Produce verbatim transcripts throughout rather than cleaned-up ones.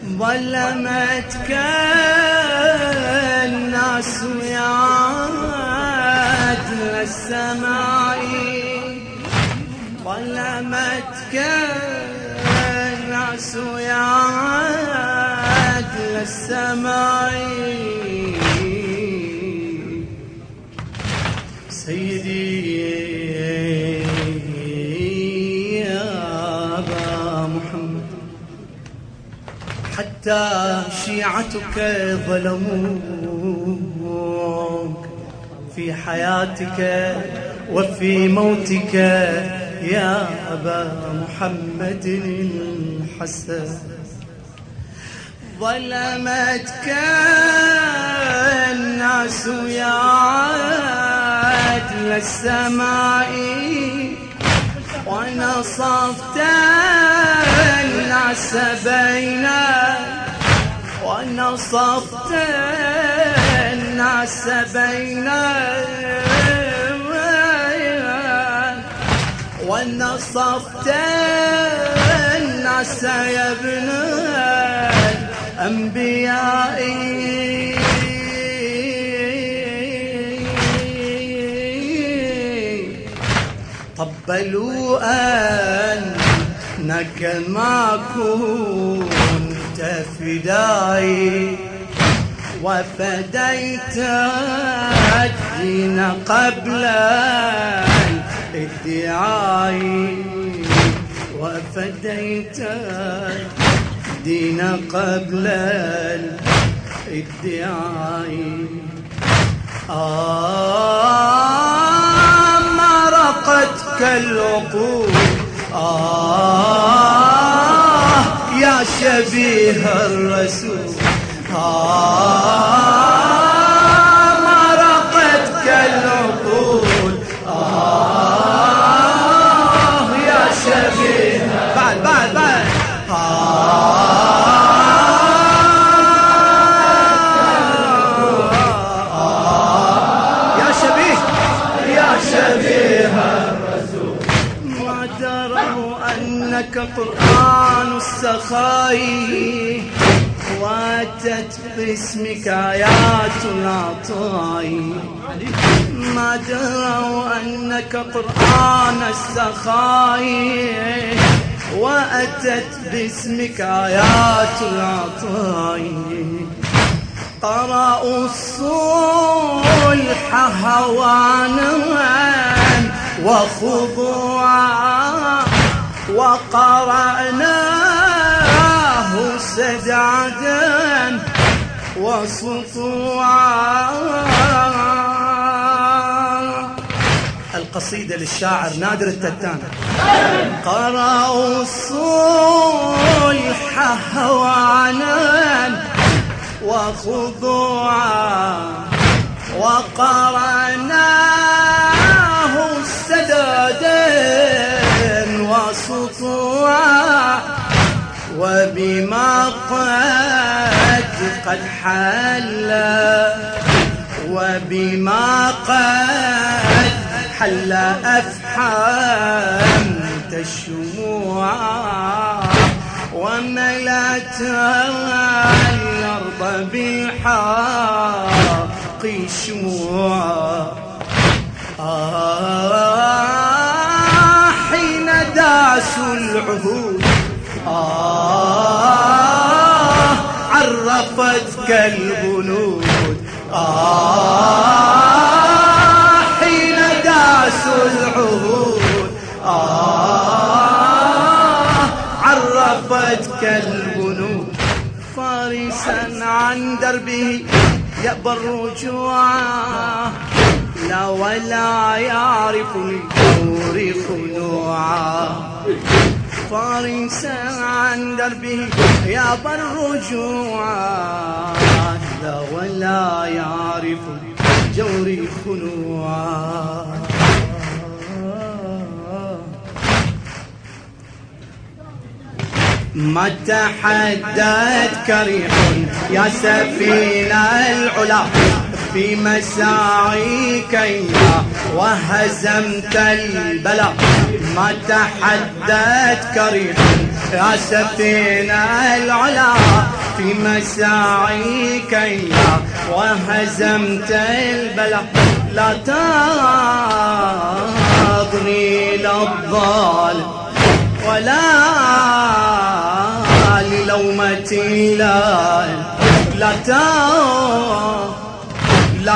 ظلمتك الناس ويعاد للسماء، ظلمتك الناس ويعاد للسماء. سيدي يا أبا محمد، حتى شيعتك ظلموك في حياتك وفي موتك يا أبا محمد الحسن. ظلمتك الناس يا عدل السماء، ونصفت الناس بين ونصفت الناس بين ونصفت الناس يا ابن الأنبياء. طبلوا أنك ما كنت فدائي، وفديت الدين قبل الادعاء، وفديت الدين قبل الادعاء. آه ما رقتك العقول، آه يا شبيه الرسول، آه ما رقتك العقول، آه يا شبيه بعد بعد بعد آه يا شبيه يا شبيه الرسول. ما دروا أنك قرآن السخاء، واتت باسمك آيات العطاء. ما دروا أنك قرآن السخاء، وأتت باسمك آيات العطاء. قرأوا الصلح هوانا وخضوعا، وقرأناه سجعا وسطوعا. القصيدة للشاعر نادر التتان. قرأوا الصلح هوانا وخضوعا، وقرأناه سدادا وسطوعا. وبما قد قد حل وبما قد حل أفحمت الشموع، وملأت الأرض بالحق شموعا. آه حين داسوا العهود، آه عرفتك البنود، آه حين داسوا العهود، آه عرفتك البنود. فارسا عن دربه يأبى الرجوع، لا ولا يعرف الجور خنوعا. فارسا عن دربه يأبى الرجوع، لا ولا يعرف الجور خنوعا. ما تحدثك ريح يا سفينة العلا في مساعيك وهزمت البلاء. ما تحدثك ريح يا سفينة العلا في مساعيك يا وهزمت البلاء لا تضني للظالم ولا للومتي لا لا لا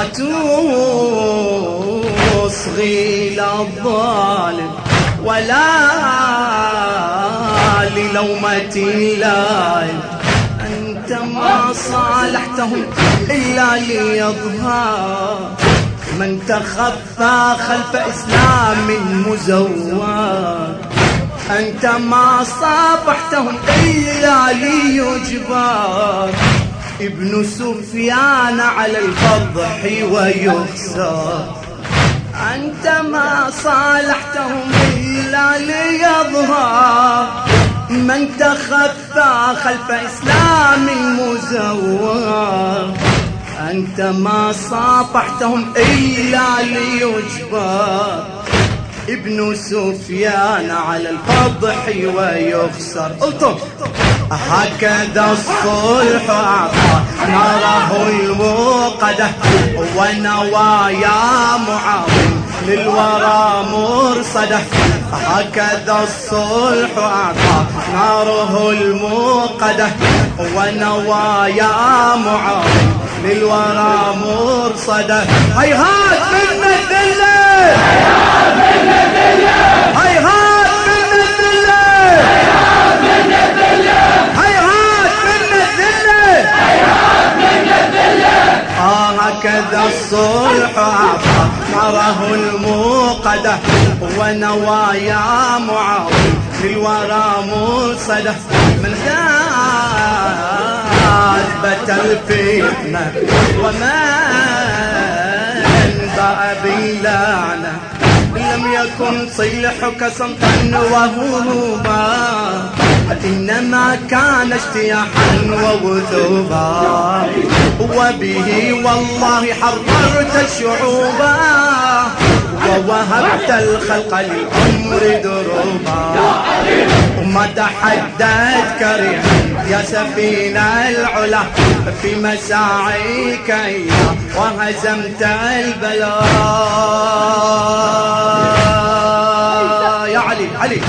تصغي للظالم ولا للومتي لا أنت ما صالحتهم إلا ليظهر من تخفى خلف إسلام مزور أنت ما صافحتهم إلا ليجبر ابن سفيان على الفضح ويخسر أنت ما صالحتهم إلا ليظهر من تخفى خلف إسلام مزور أنت ما صافحتهم إلا ليجبر ابن سفيان على الفضح ويخسر قلتم هكذا الصلح أعطى ناره الموقدة ونوايا معاون للورى مرصدة هكذا الصلح أعطى ناره الموقدة ونوايا معاون للورى مرصدة هيهات من الذلة هيهات من الذلة هيهات من الذلة هيهات من الذلة هيهات من الذلة آه هكذا الصلح أعطى ناره الموقدة ونوايا معاون للورى مرصدة من أثبت الفتنة ومن باء باللعنة لم يكن صلحك صمتا وهروبا إنما كان اجتياحا ووثوبا وبه والله حررت الشعوبا ووهبت الخلق للأمر دروبا وما تحدت كريم يا سفينة العلا في مساعيك وهزمت البلاء يا علي علي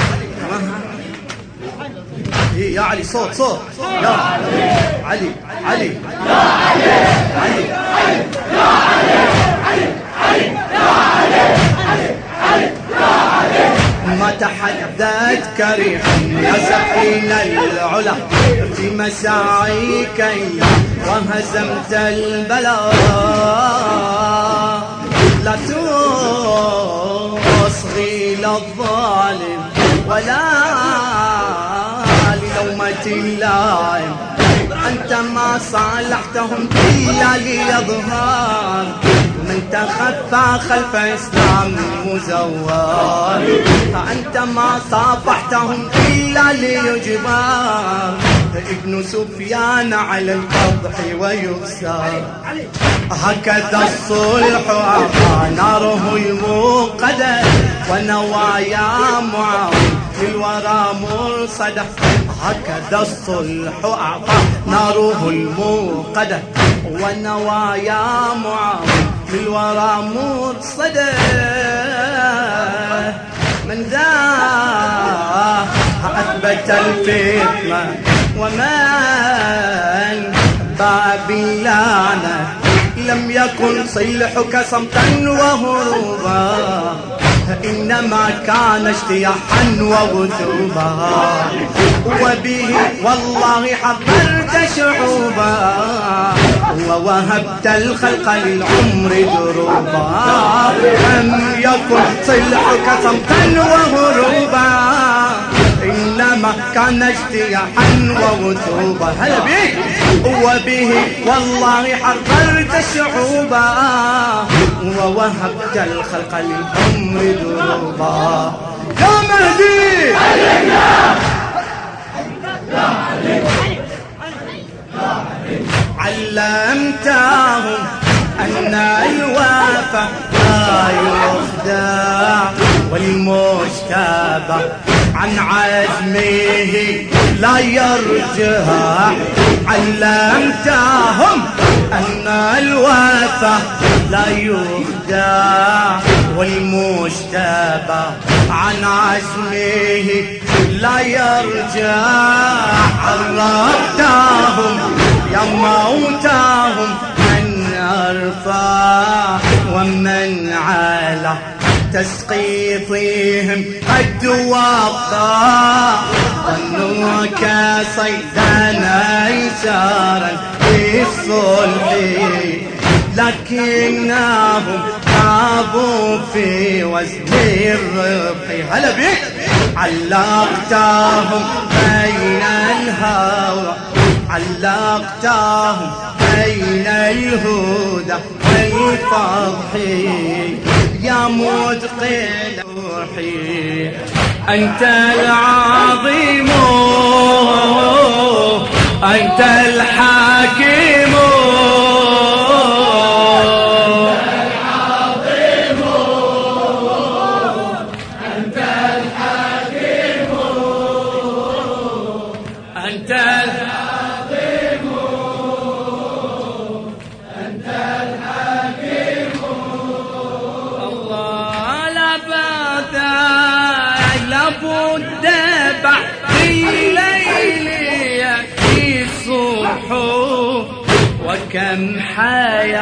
يا علي صوت صوت يا علي علي علي يا علي علي يا علي علي يا علي علي يا علي ما تحدت كريم يا سفينة العلا في مساعيك وهزمت البلاء لا تصغي للظالم ولا للومة اللائم أنت ما صالحتهم إلا ليظهر من تخفى خلف إسلام مزور فأنت ما صافحتهم إلا ليجبر ابن سفيان على الفضح ويخسر هكذا الصلح أعطى ناره الموقدة ونوايا معاون للورى مرصدة هكذا الصلح أعطى ناره الموقدة ونوايا معاون للورى مرصدة من ذا أثبت الفتنة ومن باء باللعنة لم يكن صلحك صمتا وهروبا إنما كان اجتياحا وغثوبا وبه والله حضرت شعوبا ووهبت الخلق للعمر دروبا لم يكن صلحك صمتا وهروبا إنما كان اجتياحا وغثوبا هلا بيك وبه والله حررت الشعوبا ووهبت الخلق للأمر دروبا يا مهدي علينا يا علي علمتهم أن الوفا لا يخدع والمجتبى عن عزمه لا يرجع. علمتهم أن الوفا لا يخدع والمجتبى عن عزمه لا يرجع. عرفتهم يا موتاهم من أرفع ومن على تسقيطهم قد وقع. ظنوا كصيدا أيسارا في الصلح لكنهم خابوا في وزن الربح. هلا بيك. علقتهم بين الهوى علقتهم بين الهدى والفضح يا متقن روحي أنت العظيم أنت الحكيم وكم حياة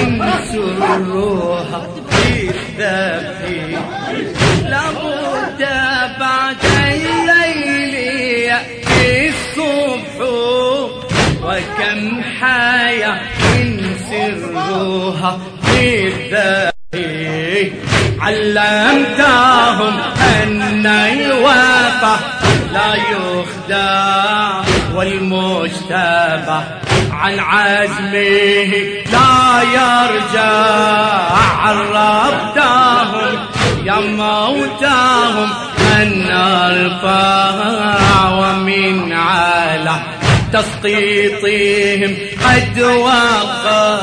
سرها في الذبح. لابد بعد الليل يأتي الصبح وكم حياة سرها في الذبح. علمتهم أن الوفا لا يخدع والمجتبى عن عزمه لا يرجع. عرفتهم يا موتاهم من أرفع ومن على تسقيطهم قد وقع.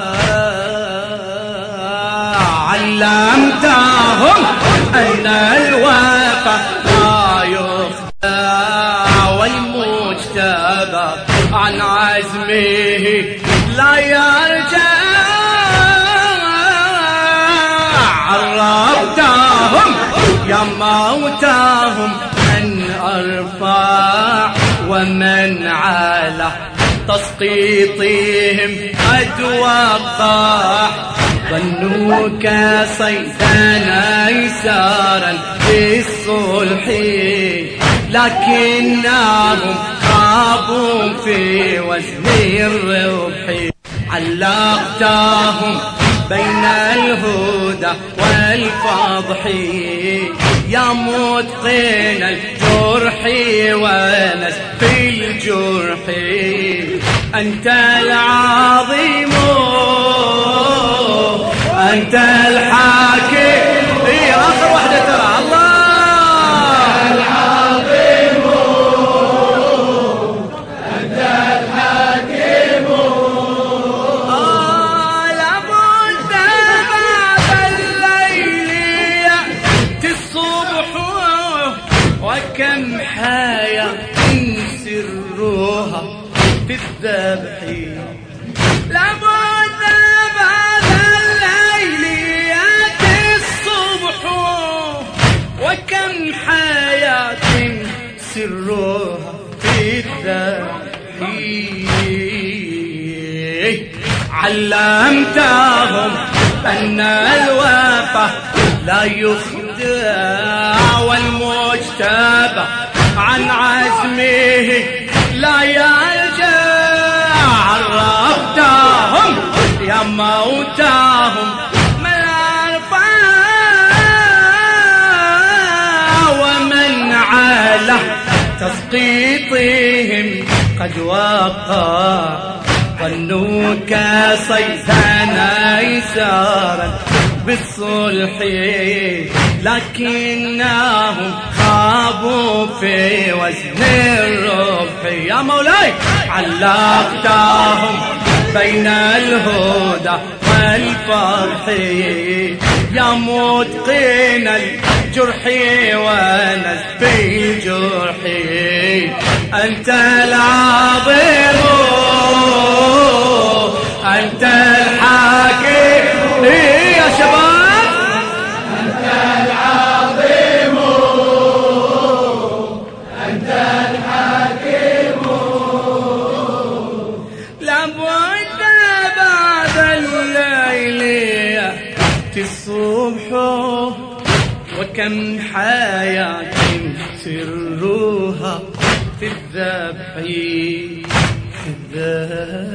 علمتهم أن الوفا لا يخدع والمجتبى عن عزمه لا يرجع. عرفتهم يا موتاهم من أرفع ومن على تسقيطهم قد وقع. ظنوا كصيدا أيسارا في الصلح لكنهم خابوا في وزن الربح. علقتهم بين الهدى والفضح يا متقن الجرح ونس في الجرح. أنت العظيم أنت الحاكم. إيه آخر واحدة ترى الله وكم حياة سرها في الذبح. لابد بعد الليل يأتي الصبح وكم حياة سرها في الذبح. علمتهم أن الوفا لا يخدع والمجتبى عن عزمه لا يرجع. عرفتهم يا موتاهم من أرفع ومن على تسقيطهم قد وقع. ظنوا كصيدا أيسارا بالصلح لكنهم خابوا في وزن الربح. يا مولاي علقتهم بين الهدى والفرح يا متقن الجرح ونسب الجرح أنت العظيم أنت الحكيم يا شباب أنت العظيم أنت الحكيم لابد بعد الليل يأتي الصبح وكم حياة سرها في الذبح في الذبح